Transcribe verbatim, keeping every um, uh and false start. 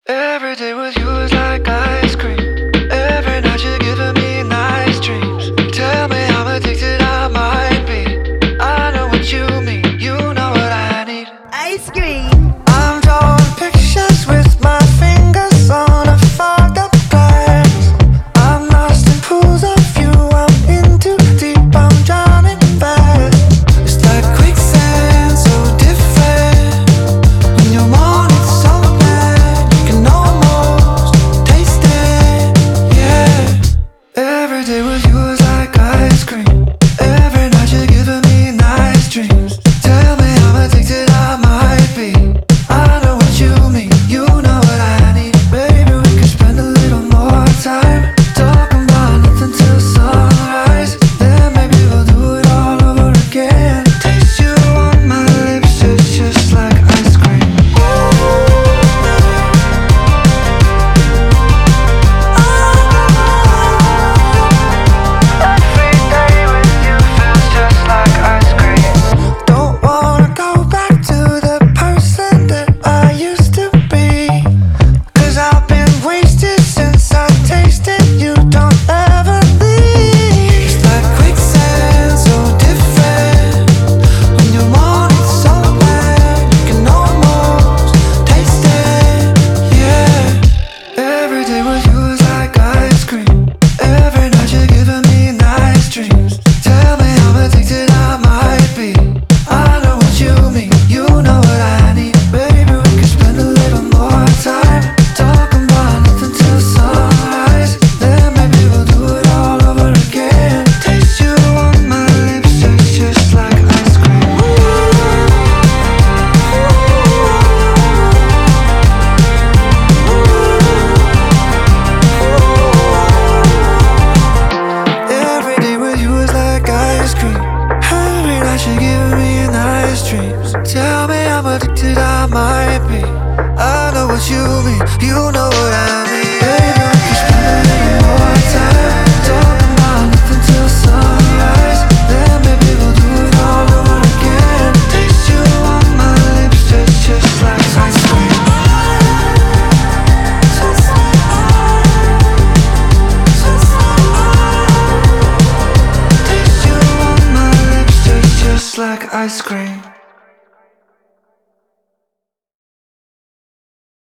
Every day with you is like ice cream. Every night you're giving me nice dreams. Tell me how addicted I might be. I know what you mean, you know what I need. Ice cream. I'm drawing pictures with my fingers on a fogged up glass. I'm lost in pools of you, I'm in too deep, I'm drowning fast. It's like quicksand, so different. When you want it so bad, you can almost taste it, yeah. Every day with you is like ice cream. Every night you're giving me nice dreams. Tell me how addicted I might be. I know what you mean, you know what I need. Baby, we could spend a little more time talking about nothing till sunrise. Then maybe we'll do it all over again. Taste you on my lips, it's just like ice cream. Every day with you feels just like ice cream. Don't wanna go back to the person that I used to be, 'cause I've been wasted since I tasted you. Don't ever leave. It's like quicksand, so different. When you want it so bad, you can almost taste it, yeah. Every day with you is like ice cream. Every night you're giving me nice dreams. Tell me how addicted I might be. I know what you mean, you know what I need. Baby, we could spend a little more time talking about nothing till sunrise. Then maybe we'll do it all over again. Taste you on my lips, it's just like ice cream. Every day with you is like ice cream. Every night you're giving me nice dreams. Tell me how addicted I might be. I know what you mean, you know what I mean. Baby, we can spend a little more time talking about nothing till sunrise. Then maybe we'll do it all over again. Taste you on my lips, it's just like ice cream. Taste you on my lips, it's just like ice cream.